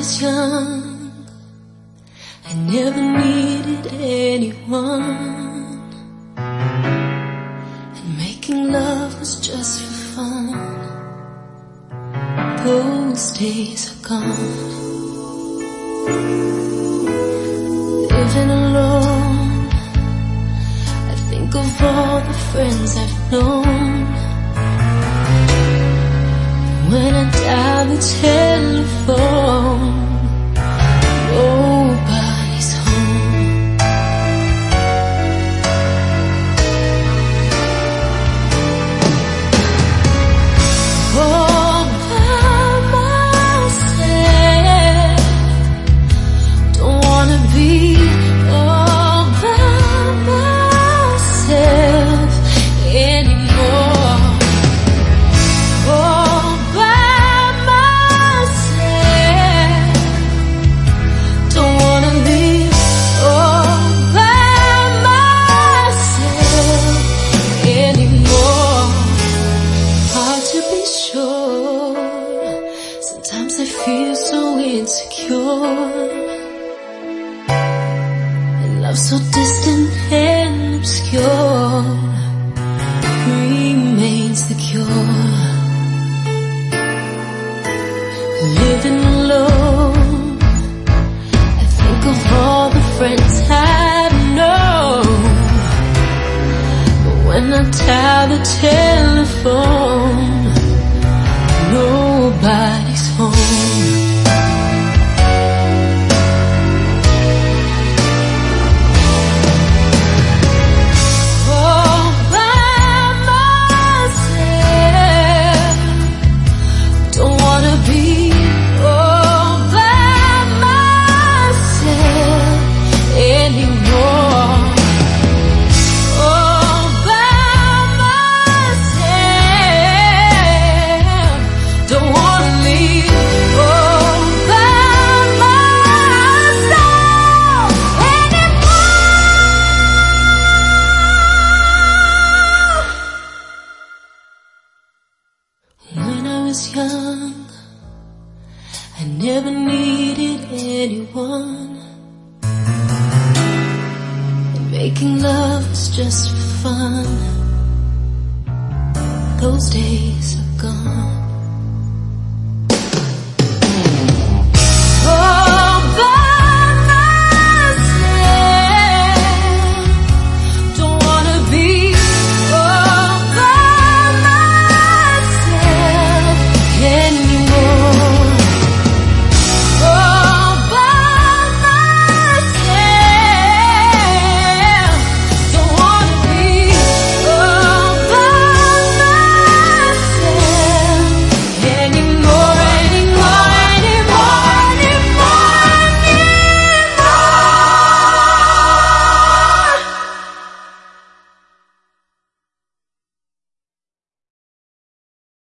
was young, I never needed anyone, and making love was just for fun. Those days are gone. Living alone, I think of all the friends I've known. When I dial the telephone, nobody's home. All by myself, don't wanna be all by myself anymore. All by myself, don't wanna live all by myself anymore. Hard to be sure, sometimes I feel so insecure, and love so distant and obscure remains the cure. Living alone, I think of all the friends I know, but when I dial the telephone, nobody's home. All by myself, don't wanna be all by myself anymore. All by myself, don't wanna leave all by myself anymore. When I was young, I never needed anyone, and making love was just for fun. Those days are gone.